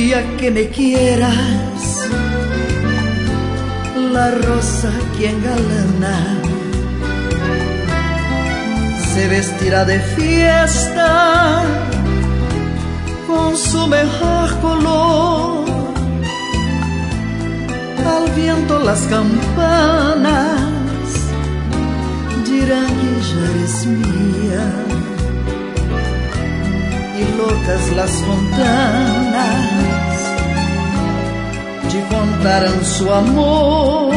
día que me quieras, la rosa que engalana se vestirá de fiesta con su mejor color. Al viento las campanas dirán que ya eres mía, y locas las fontanas te contarán su amor.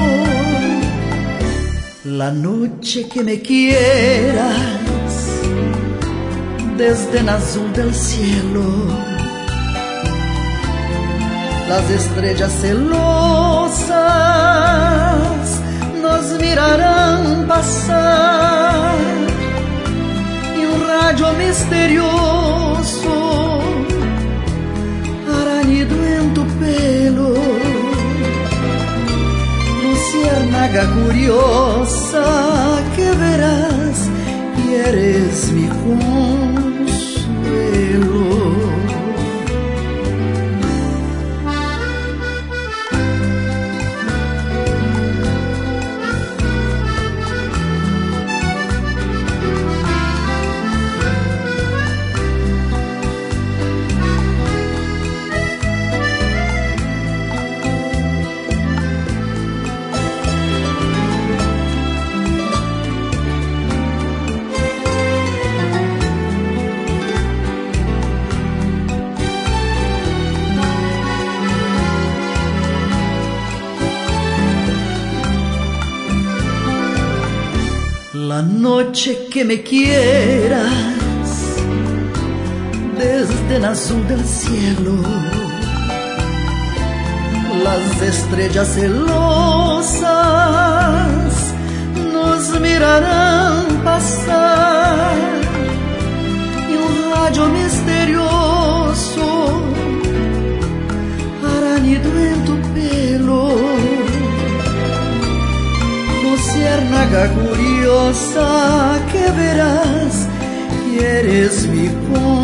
La noche que me quieras, desde el azul del cielo, las estrellas celosas nos mirarán pasar, y un rayo misterioso hará nido en tu pelo. Luciérnaga curiosa que verás y eres mi consuelo. La noche que me quieras, desde el azul del cielo, las estrellas celosas nos mirarán pasar, y un rayo misterioso hará nido en tu pelo. Luciérnaga curiosa que verás y eres mi consuelo.